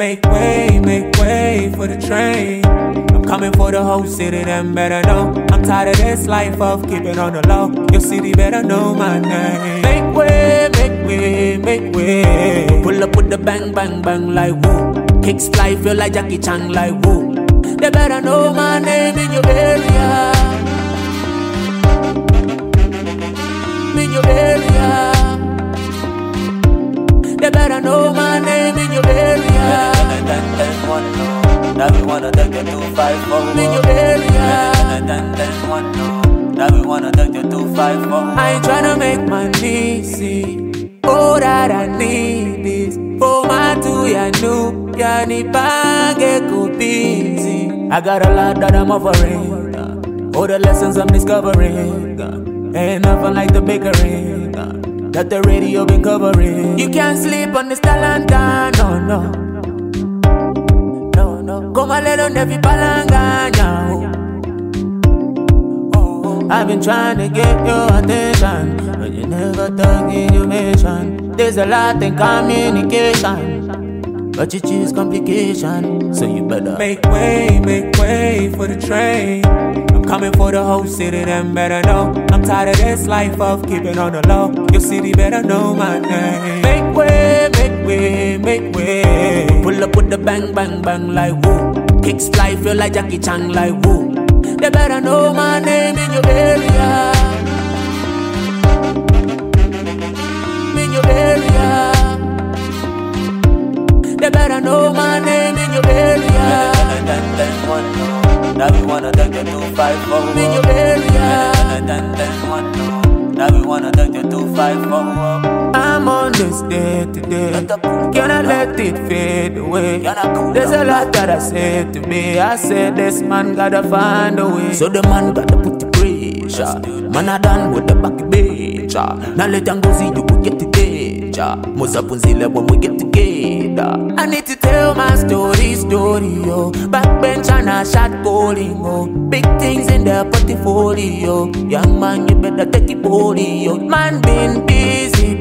Make way for the train. I'm coming for the whole city, them better know. I'm tired of this life of keeping on the low. Your city better know my name. Make way. Pull up with the bang like woo. Kicks fly, feel like Jackie Chan like woo. They better know my name in your area. In your area. They better know my name in your area. Now we wanna take you 254. In your area. Now we wanna take you 254. I ain't tryna make money, see. All that I need is for my two ya new. Ya ni bange go busy. I got a lot that I'm offering. All the lessons I'm discovering. Ain't nothing like the bakery that the radio been covering. You can't sleep on this talent, no. Come a little nevi palanganya. I've been trying to get your attention, but you never talk in your mission. There's a lot in communication, but you choose complication. So you better make way for the train. I'm coming for the whole city, them better know. I'm tired of this life of keeping on the low. Your city better know my name. Make way. Pull up with the bang like woo. Kicks fly, feel like Jackie Chan like woo. They better know my name in your area. In your area. They better know my name in your area. Now we wanna take you 254. In your area. Now we wanna take you 254. I'm on this day today. Can I let it fade away? There's a lot that I said to me. I said this man gotta find a way. So the man gotta put the pressure. Man I done with the back bench. Now let them go see you will get together. Musapunzile when we get together. I need to tell my story, yo. Backbench and I shot bowling, oh. Big things in the portfolio. Young man, you better take it polio. Man been busy,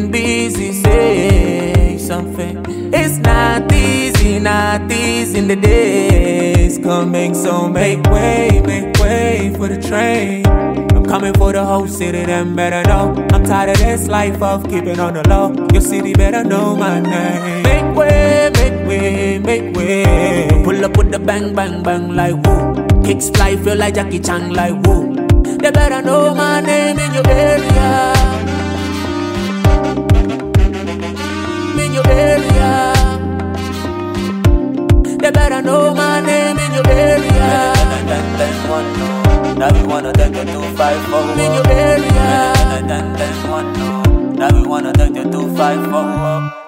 say something. It's not easy in the days coming. So make way for the train. I'm coming for the whole city, them better know. I'm tired of this life of keeping on the low. Your city better know my name. Make way. Pull up with the bang like woo. Kicks fly, feel like Jackie Chan like woo. They better know my name in your area. In your area. They better know my name in your area. Now we wanna take you 254. In your area. Now we wanna take you 254.